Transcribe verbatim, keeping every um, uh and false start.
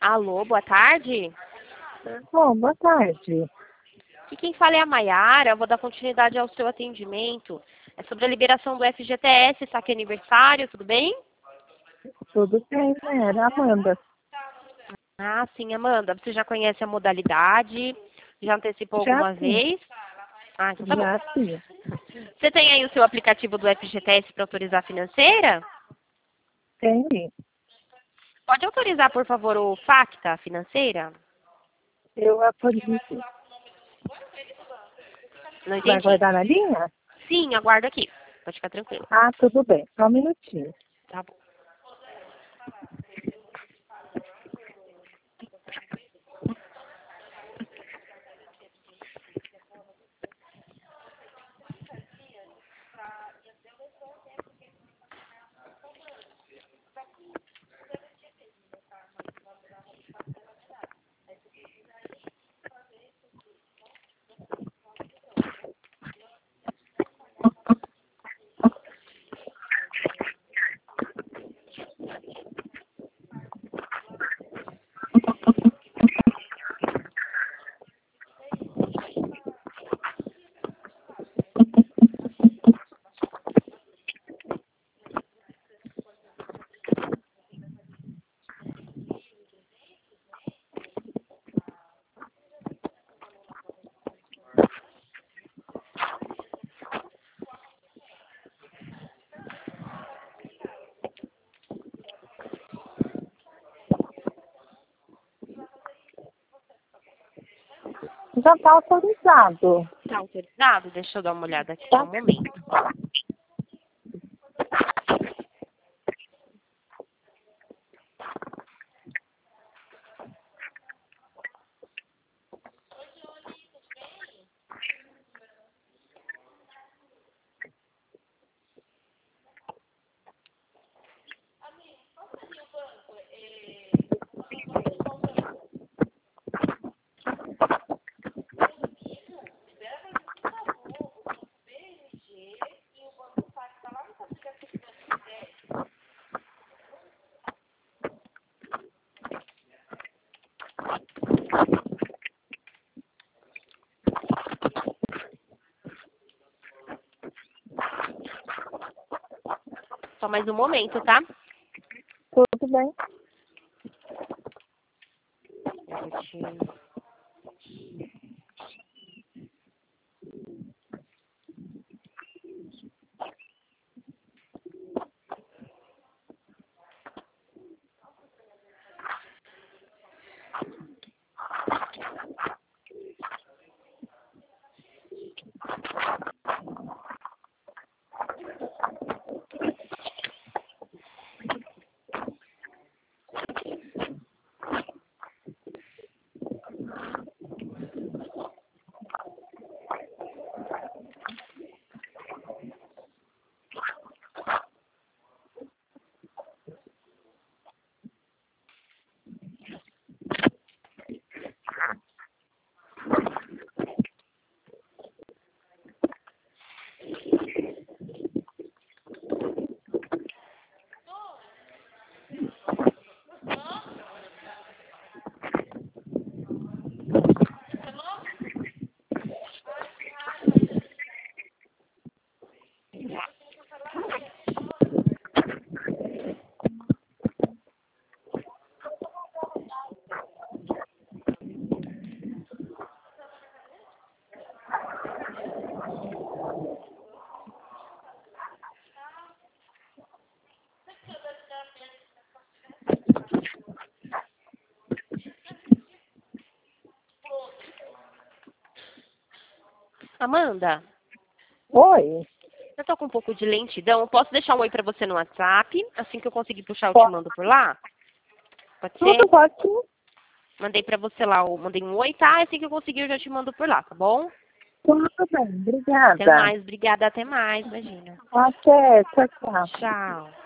Alô, boa tarde. Bom, boa tarde. E quem fala é a Maiara, eu vou dar continuidade ao seu atendimento. É sobre a liberação do F G T S, saque aniversário, tudo bem? Tudo bem, né? Era a Amanda. Ah, sim, Amanda, você já conhece a modalidade? Já antecipou Já alguma sim. vez? Ah, então tá bom. Já sim. Você tem aí o seu aplicativo do F G T S para autorizar a financeira? Tem. Pode autorizar, por favor, o FACTA, a financeira? Eu autorizo. Não Vai entendi. guardar na linha? Sim, aguardo aqui. Pode ficar tranquilo. Ah, tudo bem. Só um minutinho. Tá bom. Já está autorizado. Tá autorizado? Deixa eu dar uma olhada aqui, só Tá? um momento. Só mais um momento, tá? Tudo bem. Minutinho. Amanda, Oi. eu tô com um pouco de lentidão. Eu posso deixar um oi pra você no WhatsApp? Assim que eu conseguir puxar, eu te Pode. mando por lá? Pode ser? Tudo ótimo. Mandei pra você lá, eu mandei um oi, tá? Assim que eu conseguir, eu já te mando por lá, tá bom? Tudo bem. Até Obrigada. mais, obrigada, até mais, imagina. Até. Tchau, tchau. Tchau.